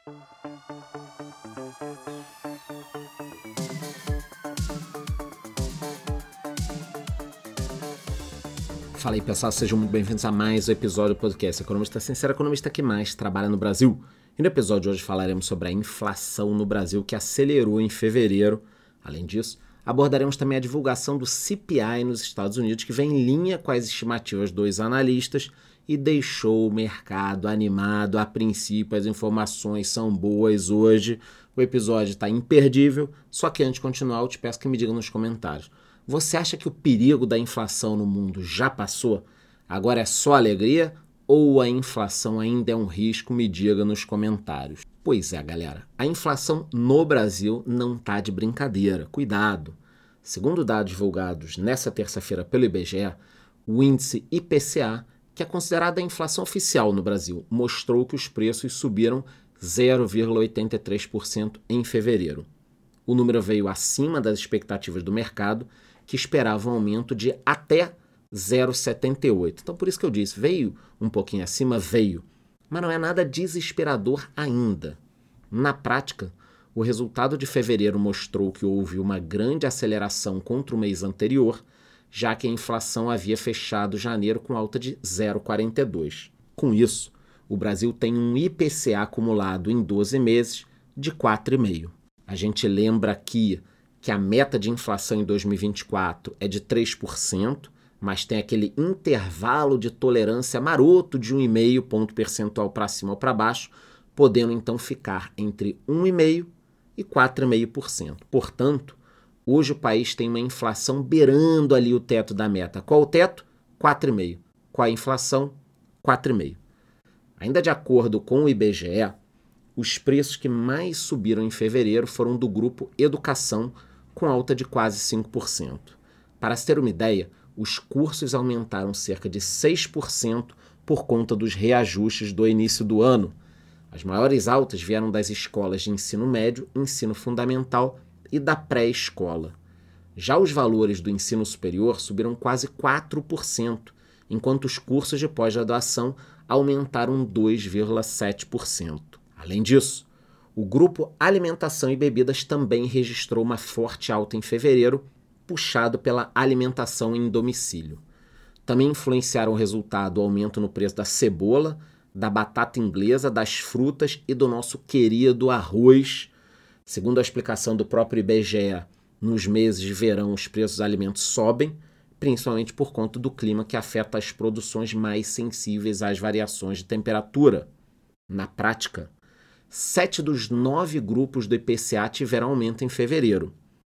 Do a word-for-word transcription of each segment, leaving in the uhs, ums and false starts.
Fala aí, pessoal, sejam muito bem-vindos a mais um episódio do podcast Economista Sincero, economista que mais trabalha no Brasil. E no episódio de hoje falaremos sobre a inflação no Brasil, que acelerou em fevereiro. Além disso, abordaremos também a divulgação do C P I nos Estados Unidos, que vem em linha com as estimativas dos analistas e deixou o mercado animado. A princípio, as informações são boas hoje. O episódio está imperdível, só que antes de continuar, eu te peço que me diga nos comentários. Você acha que o perigo da inflação no mundo já passou? Agora é só alegria? Ou a inflação ainda é um risco? Me diga nos comentários. Pois é, galera, a inflação no Brasil não tá de brincadeira. Cuidado! Segundo dados divulgados nesta terça-feira pelo I B G E, o índice I P C A, que é considerada a inflação oficial no Brasil, mostrou que os preços subiram zero vírgula oitenta e três por cento em fevereiro. O número veio acima das expectativas do mercado, que esperava um aumento de até zero vírgula setenta e oito. Então, por isso que eu disse, veio um pouquinho acima, veio. Mas não é nada desesperador ainda. Na prática, o resultado de fevereiro mostrou que houve uma grande aceleração contra o mês anterior, já que a inflação havia fechado janeiro com alta de zero vírgula quarenta e dois. Com isso, o Brasil tem um I P C A acumulado em doze meses de quatro vírgula cinco por cento. A gente lembra aqui que a meta de inflação em dois mil e vinte e quatro é de três por cento, mas tem aquele intervalo de tolerância maroto de um vírgula cinco ponto percentual para cima ou para baixo, podendo então ficar entre um vírgula cinco por cento e quatro vírgula cinco por cento. Portanto, hoje o país tem uma inflação beirando ali o teto da meta. Qual o teto? quatro vírgula cinco por cento. Qual a inflação? quatro vírgula cinco por cento. Ainda de acordo com o I B G E, os preços que mais subiram em fevereiro foram do grupo Educação, com alta de quase cinco por cento. Para se ter uma ideia, os cursos aumentaram cerca de seis por cento por conta dos reajustes do início do ano. As maiores altas vieram das escolas de ensino médio, ensino fundamental e da pré-escola. Já os valores do ensino superior subiram quase quatro por cento, enquanto os cursos de pós-graduação aumentaram dois vírgula sete por cento. Além disso, o grupo Alimentação e Bebidas também registrou uma forte alta em fevereiro, puxado pela alimentação em domicílio. Também influenciaram o resultado o aumento no preço da cebola, da batata inglesa, das frutas e do nosso querido arroz. Segundo a explicação do próprio I B G E, nos meses de verão os preços dos alimentos sobem, principalmente por conta do clima que afeta as produções mais sensíveis às variações de temperatura. Na prática, Sete dos nove grupos do I P C A tiveram aumento em fevereiro.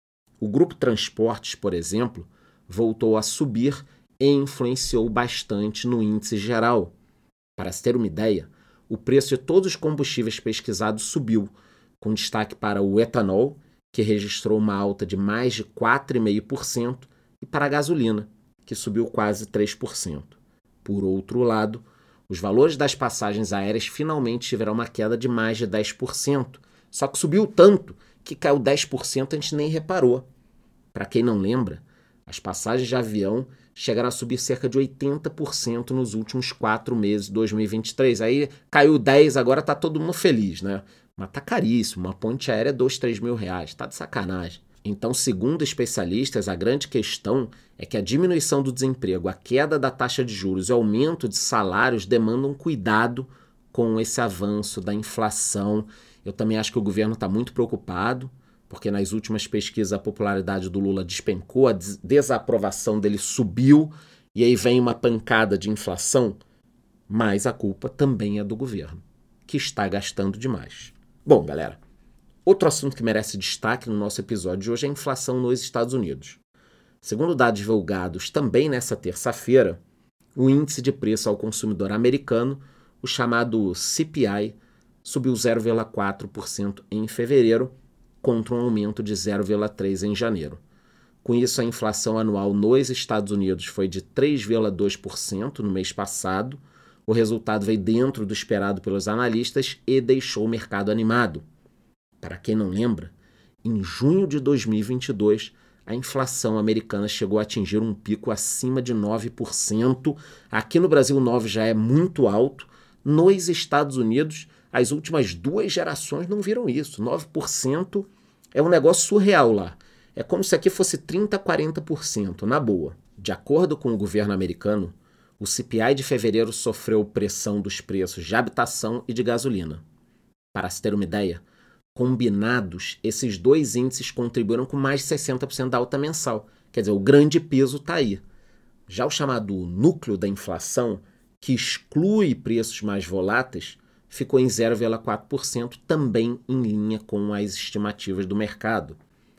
O grupo Transportes, por exemplo, voltou a subir e influenciou bastante no índice geral. Para se ter uma ideia, o preço de todos os combustíveis pesquisados subiu, com destaque para o etanol, que registrou uma alta de mais de quatro vírgula cinco por cento, e para a gasolina, que subiu quase três por cento. Por outro lado, os valores das passagens aéreas finalmente tiveram uma queda de mais de dez por cento, só que subiu tanto que caiu dez por cento, a gente nem reparou. Para quem não lembra, as passagens de avião chegaram a subir cerca de oitenta por cento nos últimos quatro meses de dois mil e vinte e três. Aí caiu dez por cento, agora está todo mundo feliz, né? Mas tá caríssimo, uma ponte aérea é dois, três mil reais, tá de sacanagem. Então, segundo especialistas, a grande questão é que a diminuição do desemprego, a queda da taxa de juros e o aumento de salários demandam cuidado com esse avanço da inflação. Eu também acho que o governo está muito preocupado, porque nas últimas pesquisas a popularidade do Lula despencou, a des- desaprovação dele subiu, e aí vem uma pancada de inflação, mas a culpa também é do governo, que está gastando demais. Bom, galera, outro assunto que merece destaque no nosso episódio de hoje é a inflação nos Estados Unidos. Segundo dados divulgados também nesta terça-feira, o índice de preço ao consumidor americano, o chamado C P I, subiu zero vírgula quatro por cento em fevereiro, contra um aumento de zero vírgula três por cento em janeiro. Com isso, a inflação anual nos Estados Unidos foi de três vírgula dois por cento no mês passado. O resultado veio dentro do esperado pelos analistas e deixou o mercado animado. Para quem não lembra, em junho de dois mil e vinte e dois, a inflação americana chegou a atingir um pico acima de nove por cento. Aqui no Brasil, nove por cento já é muito alto. Nos Estados Unidos, As últimas duas gerações não viram isso. nove por cento é um negócio surreal lá. É como se aqui fosse trinta, quarenta por cento, na boa. De acordo com o governo americano, o C P I de fevereiro sofreu pressão dos preços de habitação e de gasolina. Para se ter uma ideia, combinados, esses dois índices contribuíram com mais de sessenta por cento da alta mensal. Quer dizer, o grande peso está aí. Já o chamado núcleo da inflação, que exclui preços mais voláteis, ficou em zero vírgula quatro por cento, também em linha com as estimativas do mercado.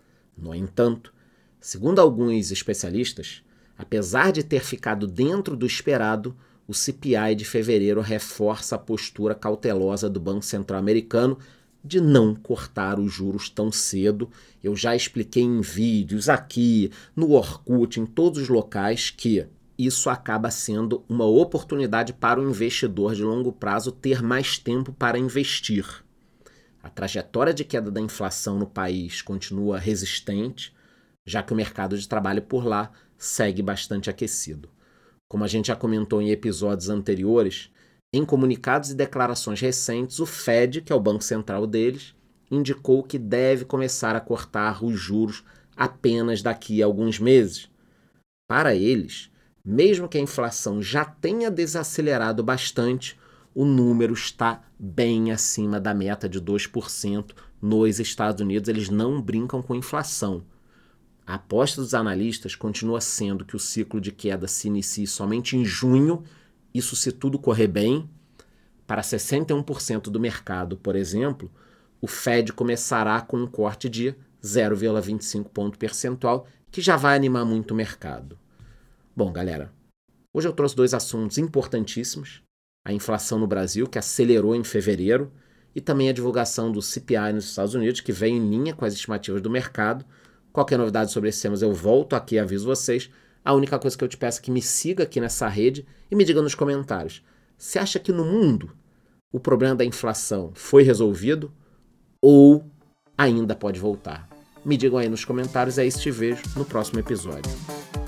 No entanto, segundo alguns especialistas, apesar de ter ficado dentro do esperado, o C P I de fevereiro reforça a postura cautelosa do Banco Central americano de não cortar os juros tão cedo. Eu já expliquei em vídeos aqui, no Orkut, em todos os locais, que isso acaba sendo uma oportunidade para o investidor de longo prazo ter mais tempo para investir. A trajetória de queda da inflação no país continua resistente, já que o mercado de trabalho por lá segue bastante aquecido. Como a gente já comentou em episódios anteriores, em comunicados e declarações recentes, o Fed, que é o banco central deles, indicou que deve começar a cortar os juros apenas daqui a alguns meses. Para eles, mesmo que a inflação já tenha desacelerado bastante, o número está bem acima da meta de dois por cento nos Estados Unidos. Eles não brincam com inflação. A aposta dos analistas continua sendo que o ciclo de queda se inicie somente em junho, isso se tudo correr bem. Para sessenta e um por cento do mercado, por exemplo, o Fed começará com um corte de zero vírgula vinte e cinco ponto percentual, que já vai animar muito o mercado. Bom, galera, hoje eu trouxe dois assuntos importantíssimos. A inflação no Brasil, que acelerou em fevereiro, e também a divulgação do C P I nos Estados Unidos, que veio em linha com as estimativas do mercado. Qualquer novidade sobre esses temas eu volto aqui e aviso vocês. A única coisa que eu te peço é que me siga aqui nessa rede e me diga nos comentários. Você acha que no mundo o problema da inflação foi resolvido ou ainda pode voltar? Me digam aí nos comentários, é isso, te vejo no próximo episódio.